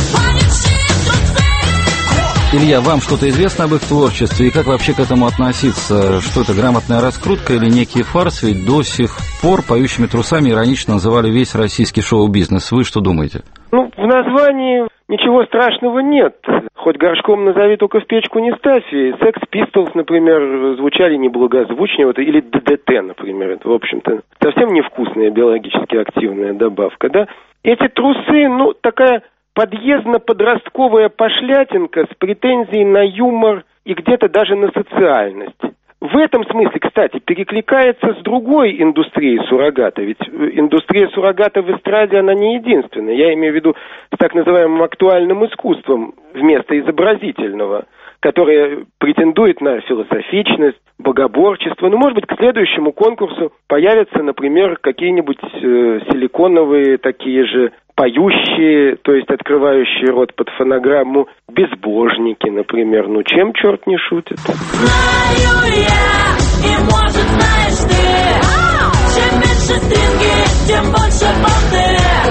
Илья, вам что-то известно об их творчестве и как вообще к этому относиться? Что это, грамотная раскрутка или некий фарс? Ведь до сих пор «Поющими трусами» иронично называли весь российский шоу-бизнес. Вы что думаете? Ну, в названии ничего страшного нет. Хоть горшком назови, только в печку не ставь. И Sex Pistols, например, звучали неблагозвучнее. Вот, или ДДТ, например. Это, в общем-то, совсем невкусная биологически активная добавка, да? Эти трусы, ну, такая подъездно-подростковая пошлятинка с претензией на юмор и где-то даже на социальность. В этом смысле, кстати, перекликается с другой индустрией суррогата. Ведь индустрия суррогата в эстраде, она не единственная. Я имею в виду с так называемым актуальным искусством вместо изобразительного, которое претендует на философичность, богоборчество. Ну, может быть, к следующему конкурсу появятся, например, какие-нибудь силиконовые такие же поющие, то есть открывающие рот под фонограмму, безбожники, например. Ну, чем черт не шутит? Знаю я, и может знаешь ты, чем меньше стринги, тем больше болты.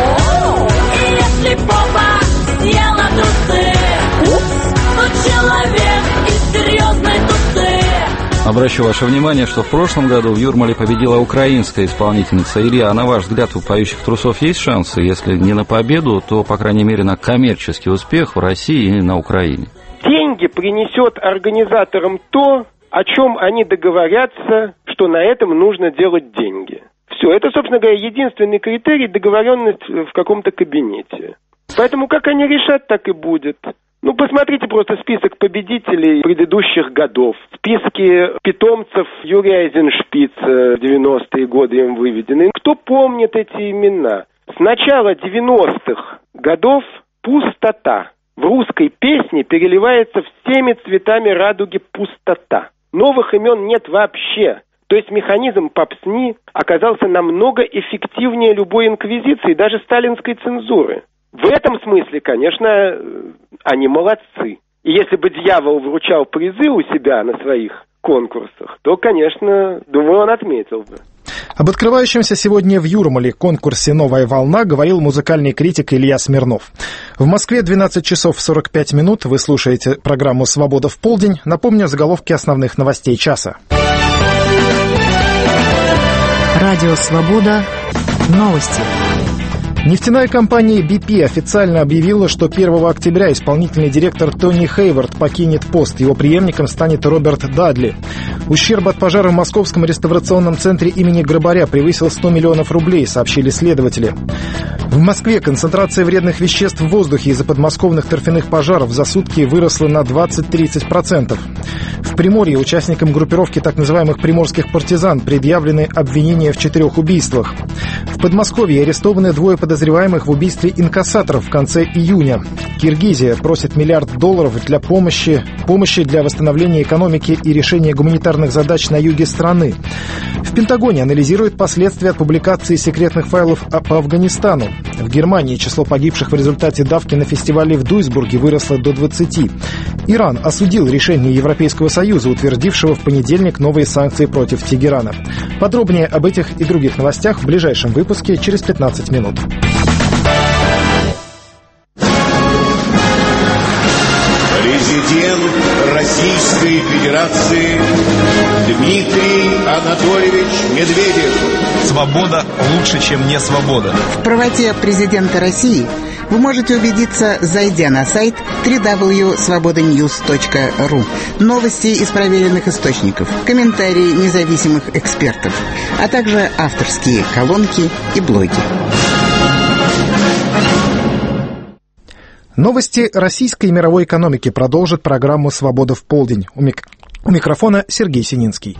И если попа съела трусы, то человек из серьезной тусы. Обращу ваше внимание, что в прошлом году в Юрмале победила украинская исполнительница. Илья, а на ваш взгляд, у «Поющих трусов» есть шансы? Если не на победу, то, по крайней мере, на коммерческий успех в России и на Украине. Деньги принесет организаторам то, о чем они договорятся, что на этом нужно делать деньги. Все, это, собственно говоря, единственный критерий — договоренность в каком-то кабинете. Поэтому как они решат, так и будет. Ну, посмотрите просто список победителей предыдущих годов. Списки питомцев Юрия Эйзеншпица в 90-е годы им выведены. Кто помнит эти имена? С начала 90-х годов пустота. В русской песне переливается всеми цветами радуги пустота. Новых имен нет вообще. То есть механизм попсни оказался намного эффективнее любой инквизиции, даже сталинской цензуры. В этом смысле, конечно, они молодцы. И если бы дьявол вручал призы у себя на своих конкурсах, то, конечно, думаю, он отметил бы. Об открывающемся сегодня в Юрмале конкурсе «Новая волна» говорил музыкальный критик Илья Смирнов. В Москве 12 часов 45 минут. Вы слушаете программу «Свобода в полдень». Напомню заголовки основных новостей часа. Радио «Свобода». Новости. Нефтяная компания BP официально объявила, что 1 октября исполнительный директор Тони Хейвард покинет пост. Его преемником станет Роберт Дадли. Ущерб от пожара в московском реставрационном центре имени Грабаря превысил 100 миллионов рублей, сообщили следователи. В Москве концентрация вредных веществ в воздухе из-за подмосковных торфяных пожаров за сутки выросла на 20-30%. В Приморье участникам группировки так называемых приморских партизан предъявлены обвинения в 4 убийствах. В Подмосковье арестованы 2 подозреваемых в убийстве инкассаторов в конце июня. Киргизия просит $1 миллиард для помощи для восстановления экономики и решения гуманитарных задач на юге страны. В Пентагоне анализируют последствия от публикации секретных файлов по Афганистану. В Германии число погибших в результате давки на фестивале в Дуйсбурге выросло до 20. Иран осудил решение Европейского Союза, утвердившего в понедельник новые санкции против Тегерана. Подробнее об этих и других новостях в ближайшем выпуске через 15 минут. Президент Российской Федерации Дмитрий Анатольевич Медведев. Свобода лучше, чем не свобода. В правоте президента России вы можете убедиться, зайдя на сайт www.svobodanews.ru. Новости из проверенных источников, комментарии независимых экспертов, а также авторские колонки и блоги. Новости российской и мировой экономики продолжит программу «Свобода в полдень». У микрофона Сергей Сининский.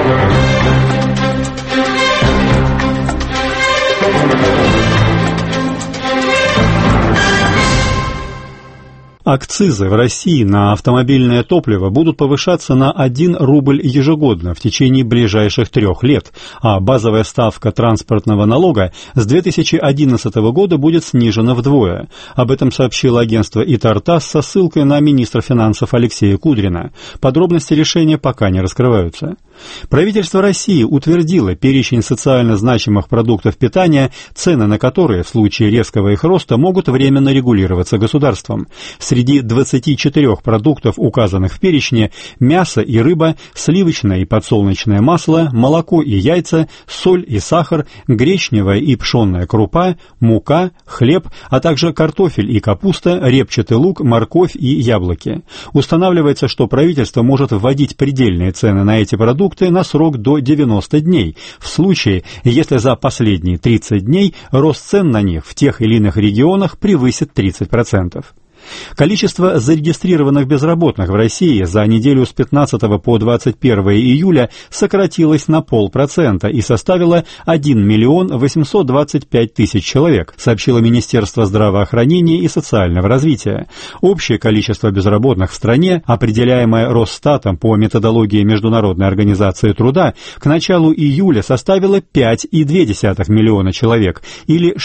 Акцизы в России на автомобильное топливо будут повышаться на 1 рубль ежегодно в течение ближайших 3 лет, а базовая ставка транспортного налога с 2011 года будет снижена вдвое. Об этом сообщило агентство ИТАР-ТАСС со ссылкой на министра финансов Алексея Кудрина. Подробности решения пока не раскрываются. Правительство России утвердило перечень социально значимых продуктов питания, цены на которые в случае резкого их роста могут временно регулироваться государством. Среди 24 продуктов, указанных в перечне, мясо и рыба, сливочное и подсолнечное масло, молоко и яйца, соль и сахар, гречневая и пшенная крупа, мука, хлеб, а также картофель и капуста, репчатый лук, морковь и яблоки. Устанавливается, что правительство может вводить предельные цены на эти продукты на срок до 90 дней, в случае, если за последние 30 дней рост цен на них в тех или иных регионах превысит 30%. Количество зарегистрированных безработных в России за неделю с 15 по 21 июля сократилось на 0,5% и составило 1 миллион 825 тысяч человек, сообщило Министерство здравоохранения и социального развития. Общее количество безработных в стране, определяемое Росстатом по методологии Международной организации труда, к началу июля составило 5,2 миллиона человек, или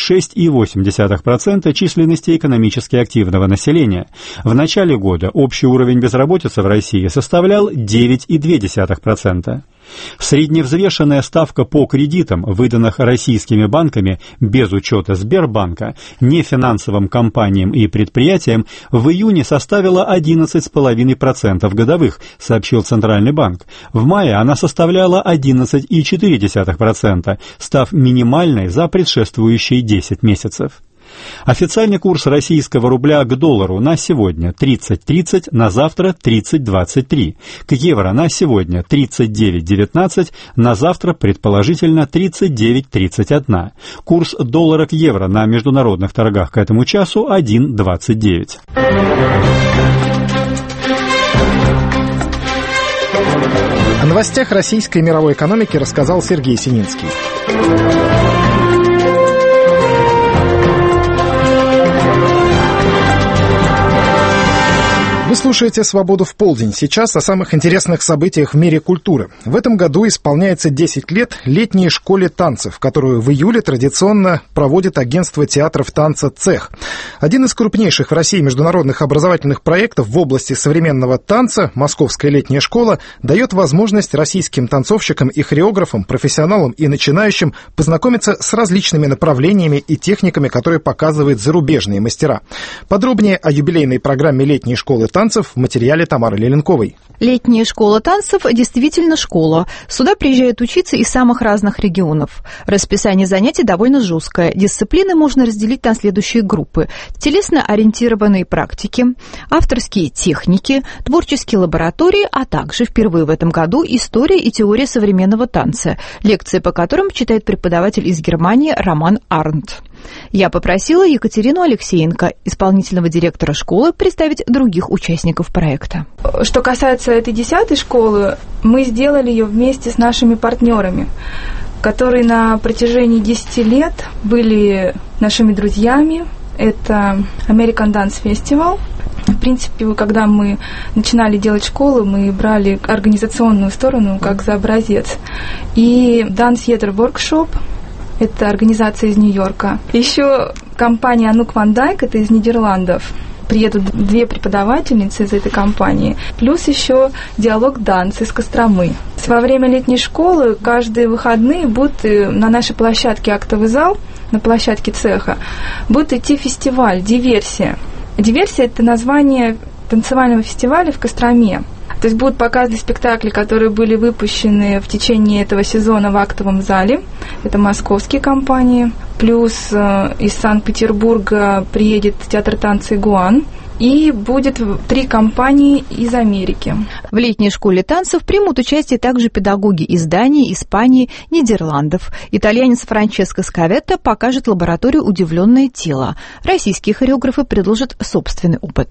6,8% численности экономически активного населения. В начале года общий уровень безработицы в России составлял 9,2%. Средневзвешенная ставка по кредитам, выданных российскими банками без учета Сбербанка, нефинансовым компаниям и предприятиям, в июне составила 11,5% годовых, сообщил Центральный банк. В мае она составляла 11,4%, став минимальной за предшествующие 10 месяцев. Официальный курс российского рубля к доллару на сегодня 30.30, на завтра 30.23. К евро на сегодня 39.19, на завтра предположительно 39.31. Курс доллара к евро на международных торгах к этому часу 1.29. О новостях российской и мировой экономики рассказал Сергей Сининский. Вы слушаете «Свободу в полдень». Сейчас о самых интересных событиях в мире культуры. В этом году исполняется 10 лет летней школе танцев, которую в июле традиционно проводит агентство театров танца «Цех». Один из крупнейших в России международных образовательных проектов в области современного танца, Московская летняя школа, дает возможность российским танцовщикам и хореографам, профессионалам и начинающим познакомиться с различными направлениями и техниками, которые показывают зарубежные мастера. Подробнее о юбилейной программе летней школы танцев в материале Тамары Леленковой. Летняя школа танцев действительно школа. Сюда приезжают учиться из самых разных регионов. Расписание занятий довольно жесткое. Дисциплины можно разделить на следующие группы. Телесно-ориентированные практики, авторские техники, творческие лаборатории, а также впервые в этом году история и теория современного танца, лекции по которым читает преподаватель из Германии Роман Арндт. Я попросила Екатерину Алексеенко, исполнительного директора школы, представить других участников проекта. Что касается этой 10-й школы, мы сделали ее вместе с нашими партнерами, которые на протяжении 10 лет были нашими друзьями. Это American Dance Festival. В принципе, когда мы начинали делать школу, мы брали организационную сторону как за образец. И Dance Theater Workshop. Это организация из Нью-Йорка. Еще компания Anouk van Dijk, это из Нидерландов. Приедут 2 преподавательницы из этой компании. Плюс еще Диалог Данс из Костромы. Во время летней школы каждые выходные будут на нашей площадке «Актовый зал», на площадке цеха, будет идти фестиваль «Диверсия». «Диверсия» — это название танцевального фестиваля в Костроме. То есть будут показаны спектакли, которые были выпущены в течение этого сезона в актовом зале. Это московские компании. Плюс из Санкт-Петербурга приедет театр танца «Игуан». И будет 3 компании из Америки. В летней школе танцев примут участие также педагоги из Дании, Испании, Нидерландов. Итальянец Франческо Скаветто покажет лабораторию «Удивленное тело». Российские хореографы предложат собственный опыт.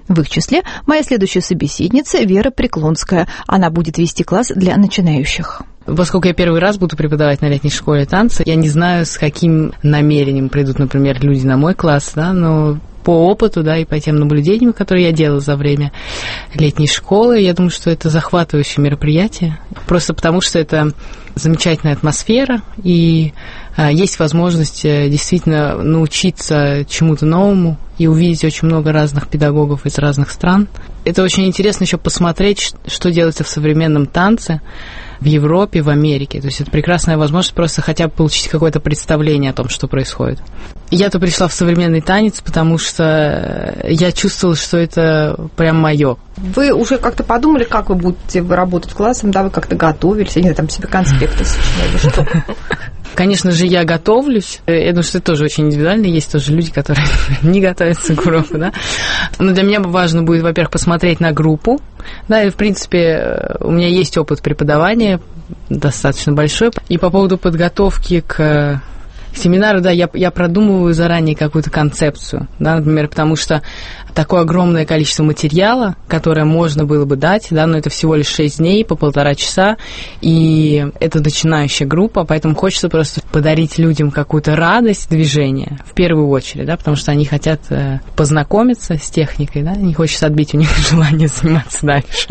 В их числе моя следующая собеседница Вера Преклонская. Она будет вести класс для начинающих. Поскольку я первый раз буду преподавать на летней школе танца, я не знаю, с каким намерением придут, например, люди на мой класс, да, но по опыту, да, и по тем наблюдениям, которые я делала за время летней школы, я думаю, что это захватывающее мероприятие. Просто потому, что это замечательная атмосфера, и есть возможность действительно научиться чему-то новому и увидеть очень много разных педагогов из разных стран. Это очень интересно еще посмотреть, что делается в современном танце в Европе, в Америке. То есть это прекрасная возможность просто хотя бы получить какое-то представление о том, что происходит. Я-то пришла в современный танец, потому что я чувствовала, что это прям мое. Вы уже как-то подумали, как вы будете работать классом, да, вы как-то готовились, или там себе конспекты сочиняли, что? Конечно же, я готовлюсь. Я думаю, что это тоже очень индивидуально. Есть тоже люди, которые не готовятся к уроку, да. Но для меня важно будет, во-первых, посмотреть на группу. Да, и, в принципе, у меня есть опыт преподавания достаточно большой. И по поводу подготовки к семинару, да, я продумываю заранее какую-то концепцию, да, например, потому что такое огромное количество материала, которое можно было бы дать, да, но это всего лишь 6 дней по 1,5 часа, и это начинающая группа, поэтому хочется просто подарить людям какую-то радость движения, в первую очередь, да, потому что они хотят познакомиться с техникой, да, не хочется отбить у них желание заниматься дальше.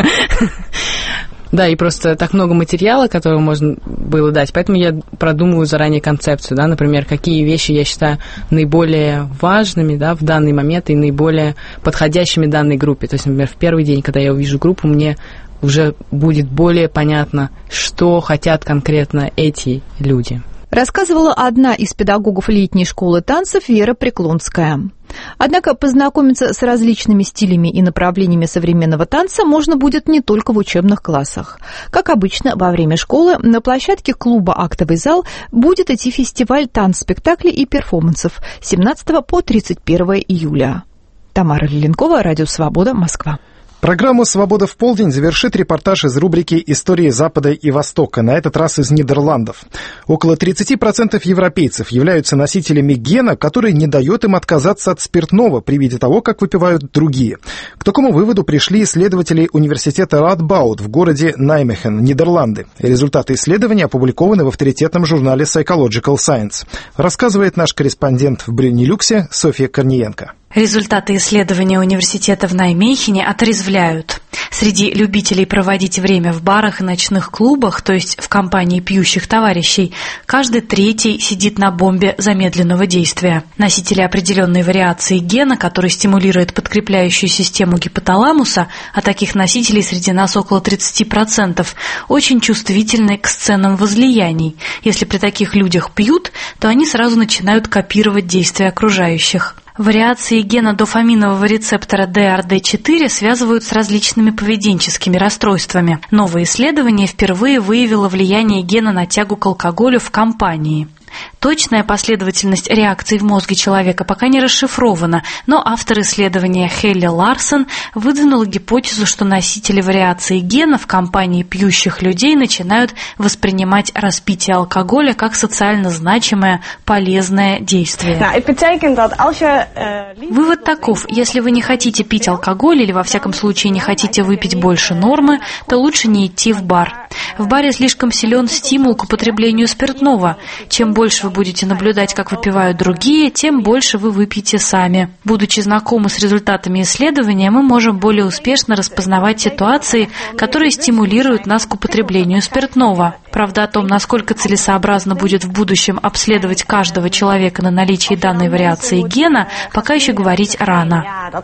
Да, и просто так много материала, которого можно было дать, поэтому я продумываю заранее концепцию, да, например, какие вещи я считаю наиболее важными, да, в данный момент и наиболее подходящими данной группе. То есть, например, в первый день, когда я увижу группу, мне уже будет более понятно, что хотят конкретно эти люди. Рассказывала одна из педагогов летней школы танцев Вера Преклонская. Однако познакомиться с различными стилями и направлениями современного танца можно будет не только в учебных классах. Как обычно, во время школы на площадке клуба «Актовый зал» будет идти фестиваль танц-спектаклей и перформансов с 17 по 31 июля. Тамара Лиленкова, Радио Свобода, Москва. Программу «Свобода в полдень» завершит репортаж из рубрики «Истории Запада и Востока», на этот раз из Нидерландов. Около 30% европейцев являются носителями гена, который не дает им отказаться от спиртного при виде того, как выпивают другие. К такому выводу пришли исследователи университета Радбаут в городе Наймехен, Нидерланды. Результаты исследования опубликованы в авторитетном журнале Psychological Science. Рассказывает наш корреспондент в Брюнелюксе Софья Корниенко. Результаты исследования университета в Наймехене отрезвляют. Среди любителей проводить время в барах и ночных клубах, то есть в компании пьющих товарищей, каждый третий сидит на бомбе замедленного действия. Носители определенной вариации гена, который стимулирует подкрепляющую систему гипоталамуса, а таких носителей среди нас около 30%, очень чувствительны к сценам возлияний. Если при таких людях пьют, то они сразу начинают копировать действия окружающих. Вариации гена дофаминового рецептора DRD4 связывают с различными поведенческими расстройствами. Новое исследование впервые выявило влияние гена на тягу к алкоголю в компании. Точная последовательность реакций в мозге человека пока не расшифрована, но автор исследования Хелли Ларсон выдвинула гипотезу, что носители вариации гена в компании пьющих людей начинают воспринимать распитие алкоголя как социально значимое, полезное действие. Вывод таков: если вы не хотите пить алкоголь или, во всяком случае, не хотите выпить больше нормы, то лучше не идти в бар. В баре слишком силен стимул к употреблению спиртного. Чем больше вы будете наблюдать, как выпивают другие, тем больше вы выпьете сами. Будучи знакомы с результатами исследования, мы можем более успешно распознавать ситуации, которые стимулируют нас к употреблению спиртного. Правда, о том, насколько целесообразно будет в будущем обследовать каждого человека на наличие данной вариации гена, пока еще говорить рано.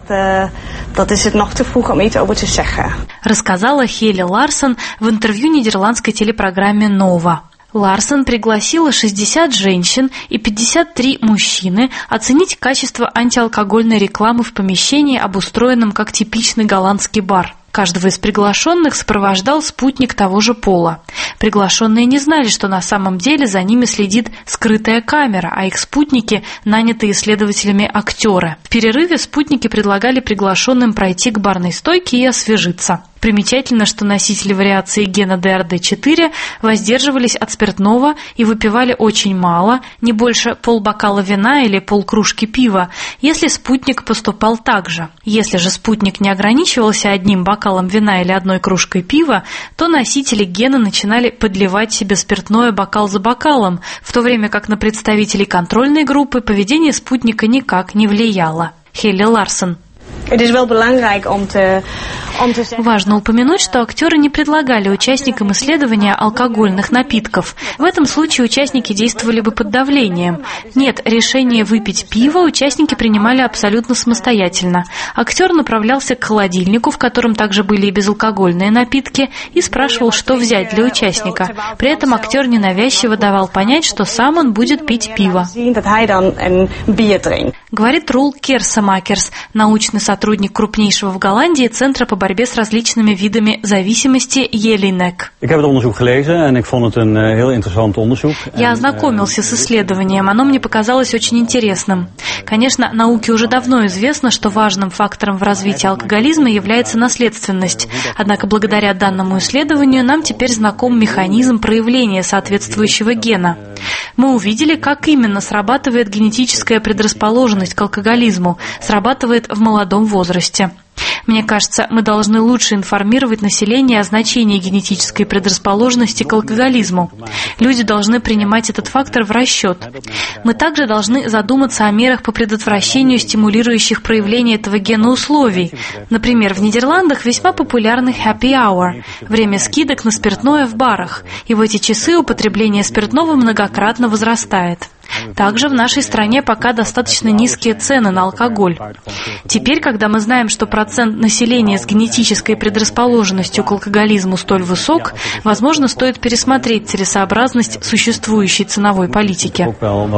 Рассказала Хелли Ларсон в интервью нидерландской телепрограмме «Нова». Ларсон пригласила 60 женщин и 53 мужчины оценить качество антиалкогольной рекламы в помещении, обустроенном как типичный голландский бар. Каждого из приглашенных сопровождал спутник того же пола. Приглашенные не знали, что на самом деле за ними следит скрытая камера, а их спутники – нанятые исследователями актеры. В перерыве спутники предлагали приглашенным пройти к барной стойке и освежиться. Примечательно, что носители вариации гена DRD4 воздерживались от спиртного и выпивали очень мало, не больше полбокала вина или полкружки пива, если спутник поступал так же. Если же спутник не ограничивался одним бокалом вина или одной кружкой пива, то носители гена начинали подливать себе спиртное бокал за бокалом, в то время как на представителей контрольной группы поведение спутника никак не влияло. Хелли Ларсон. Важно упомянуть, что актеры не предлагали участникам исследования алкогольных напитков. В этом случае участники действовали бы под давлением. Нет, решение выпить пиво участники принимали абсолютно самостоятельно. Актер направлялся к холодильнику, в котором также были и безалкогольные напитки, и спрашивал, что взять для участника. При этом актер ненавязчиво давал понять, что сам он будет пить пиво. Говорит Рул Керсамакерс, научный сотрудник крупнейшего в Голландии Центра по борьбе с различными видами зависимости Jelinek. Я ознакомился с исследованием, оно мне показалось очень интересным. Конечно, науке уже давно известно, что важным фактором в развитии алкоголизма является наследственность. Однако благодаря данному исследованию нам теперь знаком механизм проявления соответствующего гена. Мы увидели, как именно срабатывает генетическая предрасположенность к алкоголизму, срабатывает в молодом возрасте. Мне кажется, мы должны лучше информировать население о значении генетической предрасположенности к алкоголизму. Люди должны принимать этот фактор в расчет. Мы также должны задуматься о мерах по предотвращению стимулирующих проявление этого гена условий. Например, в Нидерландах весьма популярный happy hour – время скидок на спиртное в барах, и в эти часы употребление спиртного многократно возрастает. Также в нашей стране пока достаточно низкие цены на алкоголь. Теперь, когда мы знаем, что процент населения с генетической предрасположенностью к алкоголизму столь высок, возможно, стоит пересмотреть целесообразность существующей ценовой политики.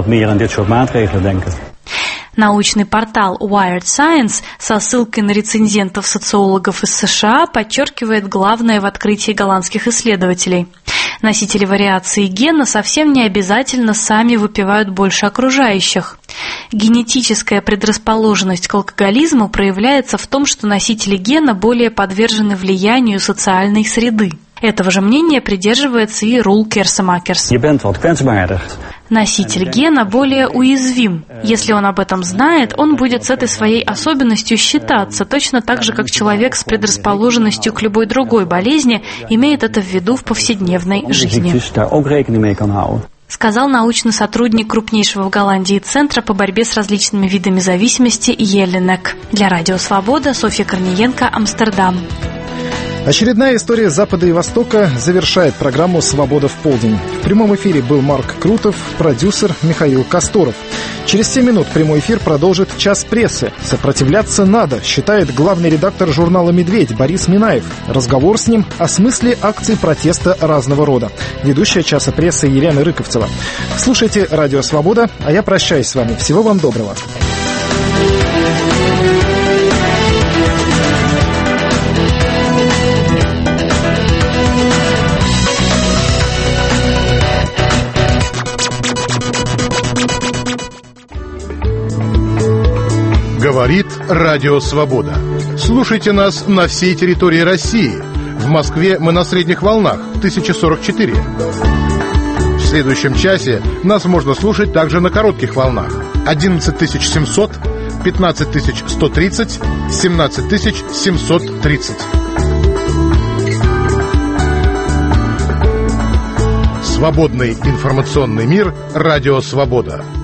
Научный портал Wired Science со ссылкой на рецензентов-социологов из США подчеркивает главное в открытии голландских исследователей. Носители вариации гена совсем не обязательно сами выпивают больше окружающих. Генетическая предрасположенность к алкоголизму проявляется в том, что носители гена более подвержены влиянию социальной среды. Этого же мнения придерживается и Рул Керсамакерс. Носитель гена более уязвим. Если он об этом знает, он будет с этой своей особенностью считаться, точно так же, как человек с предрасположенностью к любой другой болезни имеет это в виду в повседневной жизни. Сказал научный сотрудник крупнейшего в Голландии Центра по борьбе с различными видами зависимости Jelinek. Для Радио Свобода Софья Корниенко, Амстердам. Очередная история Запада и Востока завершает программу «Свобода в полдень». В прямом эфире был Марк Крутов, продюсер Михаил Косторов. Через 7 минут прямой эфир продолжит «Час прессы». Сопротивляться надо, считает главный редактор журнала «Медведь» Борис Минаев. Разговор с ним о смысле акций протеста разного рода. Ведущая «Часа прессы» Елена Рыковцева. Слушайте «Радио Свобода», а я прощаюсь с вами. Всего вам доброго. Говорит Радио Свобода. Слушайте нас на всей территории России. В Москве мы на средних волнах 1044. В следующем часе нас можно слушать также на коротких волнах 11700, 15130, 17730. Свободный информационный мир. Радио Свобода.